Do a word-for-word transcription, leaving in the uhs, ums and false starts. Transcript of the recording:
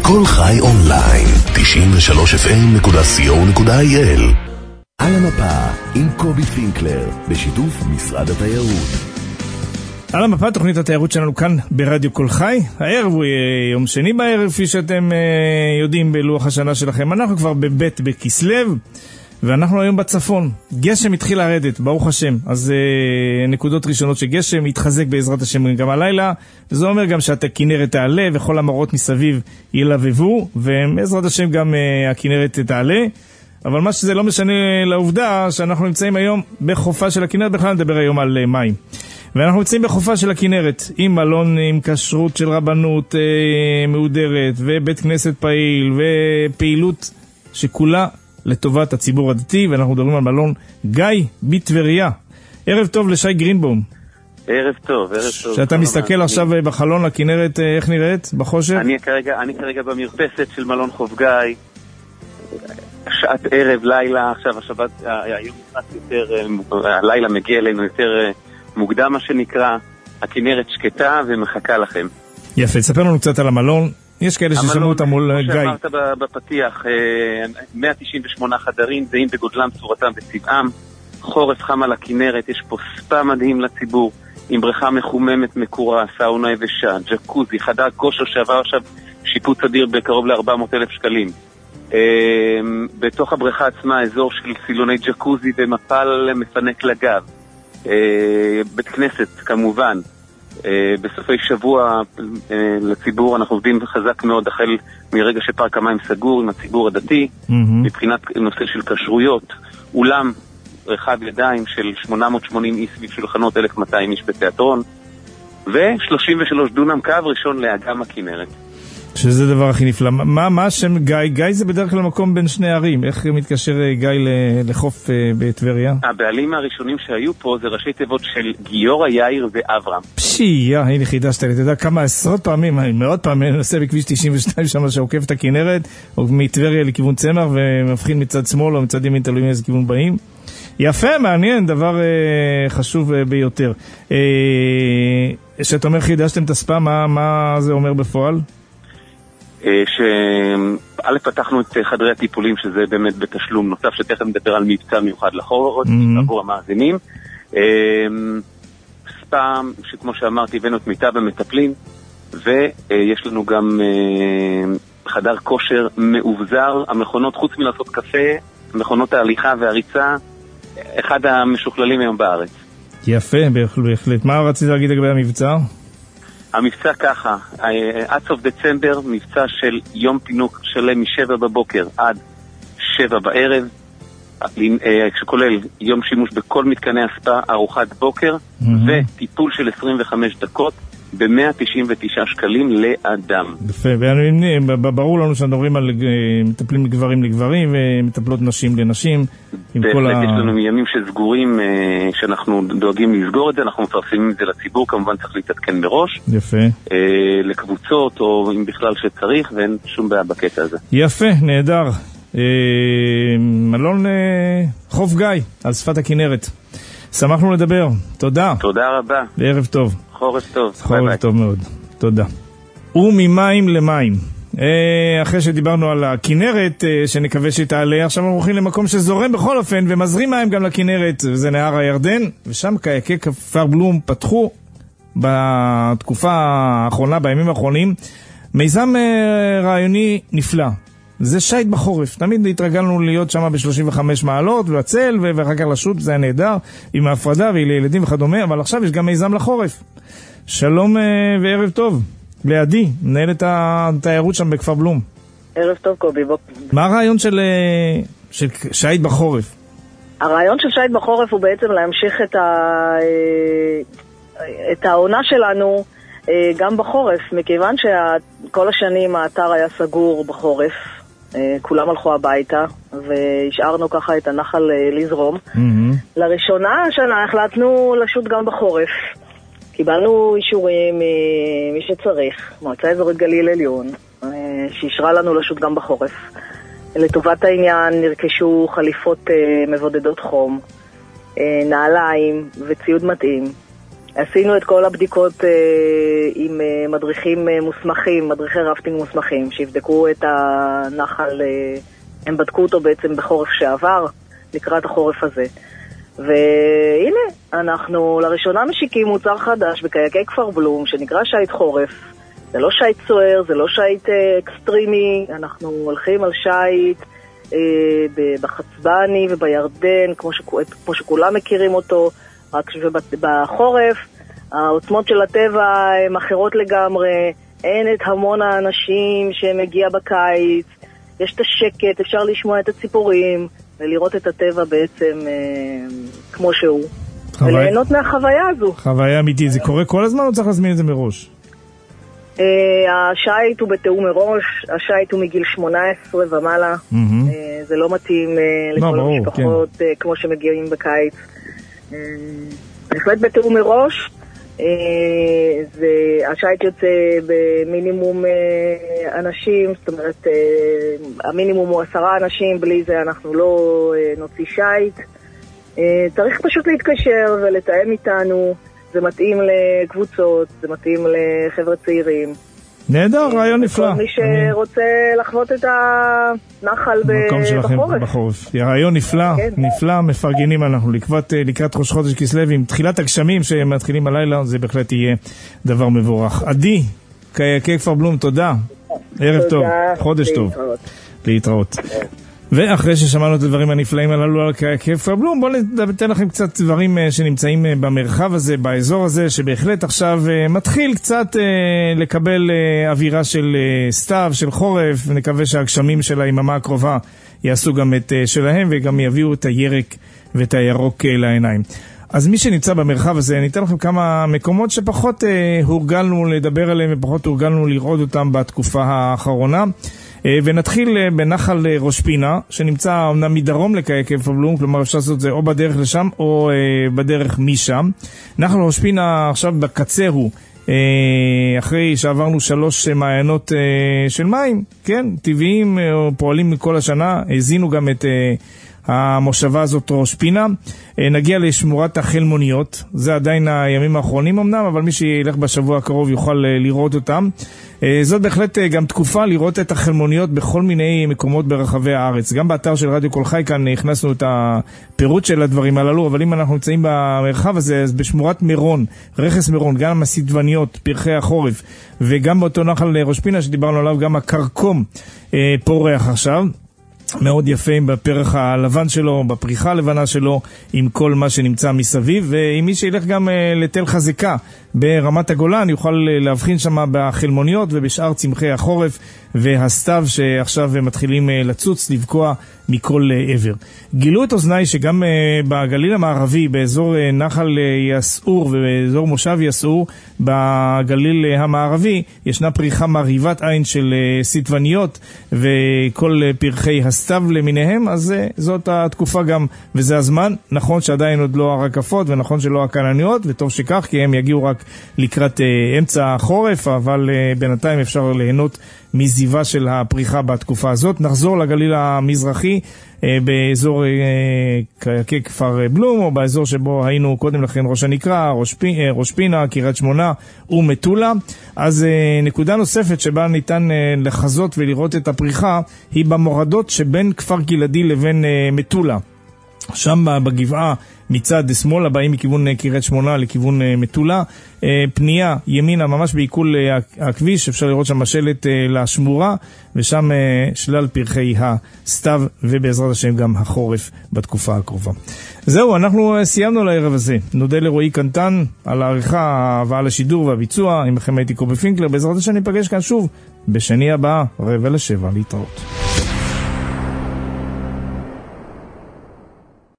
כל חי אונליין, תשעים ושלוש אף אם נקודה סי או נקודה איי אל. על המפה עם קובי פינקלר, בשיתוף משרד התיירות. על המפה, תוכנית התיירות שלנו כאן ברדיו כל חי. הערב הוא יום שני בערב, כפי שאתם יודעים בלוח השנה שלכם. אנחנו כבר בבית בכסלב, ואנחנו היום בצפון. גשם התחיל לרדת, ברוך השם. אז אה, נקודות ראשונות שגשם יתחזק בעזרת השם גם הלילה. וזה אומר גם שהכנרת תעלה וכל המראות מסביב ילבבו, ובעזרת השם גם אה, הכנרת תעלה. אבל מה שזה לא משנה לעובדה שאנחנו נמצאים היום בחופה של הכנרת, בכלל נדבר היום על אה, מים. ואנחנו נמצאים בחופה של הכנרת, עם מלון עם כשרות של רבנות אה, מהודרת, ובית כנסת פעיל, ופעילות שכולה לטובת הציבור הדתי, ואנחנו מדברים על מלון גיא בטבריה. ערב טוב לשי גרינבום. ערב טוב, ערב טוב. שאתה מסתכל עכשיו בחלון לכנרת, איך נראית? בחושך? אני כרגע, אני כרגע במרפסת של מלון חוף גיא, שעת ערב, לילה, עכשיו השבת, היום נכנס יותר, הלילה מגיע אלינו יותר מוקדם מה שנקרא, הכנרת שקטה ומחכה לכם. יפה, תספר לנו קצת על המלון. יש כאלה ששמעו אותם מול גיא. כמו שאמרת בפתיח, מאה תשעים ושמונה חדרים, זהים בגודלם, צורתם וצבעם, חורף חם על הכנרת, יש פה ספא מדהים לציבור, עם בריכה מחוממת מקורה, סאונה יבשה, ג'קוזי, חדר כושר שעבר עכשיו שיפוץ אדיר בקרוב ל-ארבע מאות אלף שקלים. בתוך הבריכה עצמה אזור של סילוני ג'קוזי ומפל מפנק לגב. בית כנסת כמובן. בסופי שבוע לציבור אנחנו עובדים חזק מאוד החל מרגע שפארק המים סגור עם הציבור הדתי מבחינת נושא של כשרויות, אולם רחב ידיים של שמונה מאות ושמונים איש סביב שולחנות, אלף ומאתיים איש בתיאטרון, ו-שלושים ושלושה דונם קו ראשון לאגם הכנרת, שזה דבר הכי נפלא. מה, מה השם גיא? גיא זה בדרך כלל מקום בין שני ערים. איך מתקשר גיא לחוף בטבריה? הבעלים הראשונים שהיו פה זה ראשי תיבות של גיורא, יאיר ואברהם. פשייה, הנה חידשת לי. אתה יודע כמה עשרות פעמים, מאות פעמים, אני נוסע בכביש תשעים ושתיים שם שעוקף את הכנרת, או מטבריה לכיוון צמח, ומבחין מצד שמאל או מצד ימין, תלוי מאיזה כיוון באים. יפה, מעניין, דבר אה, חשוב אה, ביותר. אה, שאת אומר חידשתם את הספה, מה, מה זה אומר בפועל? שא' פתחנו את חדרי הטיפולים, שזה באמת בתשלום נוסף, שתכף נדבר על מבצע מיוחד לחורף, עבור המאזינים. ספאם, שכמו שאמרתי, הבאנו את מיטב המטפלים, ויש לנו גם חדר כושר מאובזר, המכונות, חוץ מלעשות קפה, מכונות ההליכה והריצה, אחד המשוכללים היום בארץ. יפה, בהחלט. מה רצית להגיד לגבי המבצע? המבצע ככה, עד סוף דצמבר, מבצע של יום פינוק שלם משבע בבוקר עד שבע בערב, שכולל יום שימוש בכל מתקני הספה, ארוחת בוקר, mm-hmm. וטיפול של עשרים וחמש דקות, ב-מאה תשעים ותשעה שקלים לאדם. יפה, וברור לנו שנדברים על מטפלים לגברים לגברים, ומטפלות נשים לנשים. בהחלט, יש לנו ימים שסגורים, שאנחנו דואגים לסגור את זה, אנחנו מפרסמים את זה לציבור, כמובן צריך להתעדכן מראש. יפה. לקבוצות, או אם בכלל שצריך, ואין שום בעיה בקטע הזה. יפה, נהדר. מלון חוף גיא, על שפת הכנרת. שמחנו לדבר, תודה. תודה רבה. וערב טוב. חורף טוב. חורף טוב מאוד, תודה. וממים למים. אחרי שדיברנו על הכנרת, שנקווה שתעלה, עכשיו אנחנו הולכים למקום שזורם בכל אופן, ומזרים מים גם לכנרת, וזה נהר הירדן, ושם קייקי כפר בלום פתחו בתקופה האחרונה, בימים האחרונים, מיזם רעיוני נפלא. זה שייט בחורף. תמיד התרגלנו להיות שם ב-שלושים וחמש מעלות, והצל, ואחר כך לשוט, זה היה נהדר, עם ההפרדה ולילדים וכדומה, אבל עכשיו יש גם מיזם לחורף. שלום וערב טוב. לידי, מנהלת התיירות שם בכפר בלום. ערב טוב, קובי. בוא. מה הרעיון של, של שייט בחורף? הרעיון של שייט בחורף הוא בעצם להמשיך את, ה... את העונה שלנו גם בחורף, מכיוון שכל השנים האתר היה סגור בחורף, כולם הלכו הביתה, והשארנו ככה את הנחל לזרום. Mm-hmm. לראשונה השנה החלטנו לשוט גם בחורף. קיבלנו אישורים ממי שצריך, מועצה אזורית גליל עליון, שאישרה לנו לשוט גם בחורף. לטובת העניין נרכשו חליפות מבודדות חום, נעליים וציוד מתאים. עשינו את כל הבדיקות אה, עם אה, מדריכים אה, מוסמכים, מדריכי רפטינג מוסמכים, שיבדקו את הנחל, אה, הם בדקו אותו בעצם בחורף שעבר, לקראת החורף הזה. והנה, אנחנו לראשונה משיקים מוצר חדש בקייקי כפר בלום, שנקרא שייט חורף. זה לא שייט סוער, זה לא שייט אה, אקסטרימי, אנחנו הולכים על שייט אה, בחצבני ובירדן, כמו, שכ... כמו שכולם מכירים אותו, רק שבחורף העוצמות של הטבע הן אחרות לגמרי, אין את המון האנשים שמגיע בקיץ, יש את השקט, אפשר לשמוע את הציפורים ולראות את הטבע בעצם אה, כמו שהוא. חווי... וליהנות מהחוויה הזו. חוויה אמיתית, זה קורה כל הזמן או צריך להזמין את זה מראש? Uh, השייט הוא בתאום מראש, השייט הוא מגיל שמונה עשרה ומעלה, mm-hmm. uh, זה לא מתאים uh, לכל no, המשפחות כן. uh, כמו שמגיעים בקיץ. Uh, בהחלט בתאום מראש, uh, זה, השייט יוצא במינימום uh, אנשים, זאת אומרת uh, המינימום הוא עשרה אנשים, בלי זה אנחנו לא uh, נוציא שייט. Uh, צריך פשוט להתקשר ולתאם איתנו, זה מתאים לקבוצות, זה מתאים לחבר'ה צעירים. נהדר, רעיון נפלא. כל מי שרוצה לחוות את הנחל בחורף. בחורף. רעיון נפלא, נפלא, מפרגנים אנחנו לקראת ראש חודש כסלו, עם תחילת הגשמים שמתחילים הלילה, זה בהחלט יהיה דבר מבורך. עדי, קייקי כפר בלום, תודה. ערב טוב, חודש טוב. להתראות. ואחרי ששמענו את הדברים הנפלאים הללו על קייקי כפר בלום, בואו ניתן לכם קצת דברים שנמצאים במרחב הזה, באזור הזה, שבהחלט עכשיו מתחיל קצת לקבל אווירה של סתיו, של חורף, ונקווה שהגשמים של היממה הקרובה יעשו גם את שלהם, וגם יביאו את הירק ואת הירוק לעיניים. אז מי שנמצא במרחב הזה, ניתן לכם כמה מקומות שפחות הורגלנו לדבר עליהם, ופחות הורגלנו לראות אותם בתקופה האחרונה. ונתחיל בנחל ראש פינה, שנמצא אמנם מדרום לקייקי כפר בלום, כלומר אפשר לעשות את זה או בדרך לשם או בדרך משם. נחל ראש פינה עכשיו בקצה הוא, אחרי שעברנו שלוש מעיינות של מים, כן, טבעיים, פועלים מכל השנה, הזינו גם את המושבה הזאת ראש פינה. נגיע לשמורת החלמוניות, זה עדיין הימים האחרונים אמנם, אבל מי שילך בשבוע הקרוב יוכל לראות אותם. זאת בהחלט גם תקופה לראות את החלמוניות בכל מיני מקומות ברחבי הארץ. גם באתר של רדיו כל חי כאן הכנסנו את הפירוט של הדברים הללו, אבל אם אנחנו נמצאים במרחב הזה, אז בשמורת מירון, רכס מירון, גם הסידבניות, פרחי החורף, וגם באותו נחל ראש פינה שדיברנו עליו, גם הקרקום פורח עכשיו. מאוד יפה בפרח הלבן שלו, בפריחה הלבנה שלו, עם כל מה שנמצא מסביב. ואם מי שילך גם לתל חזקה ברמת הגולן, יוכל להבחין שם בחלמוניות ובשאר צמחי החורף והסתיו שעכשיו מתחילים לצוץ, לבקוע מכל עבר. גילו את אוזניי שגם בגליל המערבי, באזור נחל יסעור ובאזור מושב יסעור, בגליל המערבי, ישנה פריחה מרהיבת עין של סיטבניות וכל פרחי הסתיו למיניהם, אז זאת התקופה גם, וזה הזמן. נכון שעדיין עוד לא הרקפות, ונכון שלא הכנניות, וטוב שכך, כי הם יגיעו רק לקראת אמצע החורף, אבל בינתיים אפשר ליהנות מזיבה של הפריחה בתקופה הזאת. נחזור לגליל המזרחי, באזור קייקי כפר בלום, או באזור שבו היינו קודם לכן ראש הנקרה, ראש, פי, ראש פינה, קריית שמונה ומטולה. אז נקודה נוספת שבה ניתן לחזות ולראות את הפריחה, היא במורדות שבין כפר גלעדי לבין מטולה. שם בגבעה מצד שמאל, הבאים מכיוון קריית שמונה לכיוון מטולה, פנייה ימינה ממש בעיכול הכביש, אפשר לראות שם שלט לשמורה, ושם שלל פרחי הסתיו, ובעזרת השם גם החורף בתקופה הקרובה. זהו, אנחנו סיימנו לערב הזה. נודה לרועי קנטן על העריכה ועל השידור והביצוע. עם לכם הייתי קובי פינקלר, בעזרת השם ניפגש כאן שוב בשני הבאה, רבע לשבע, להתראות.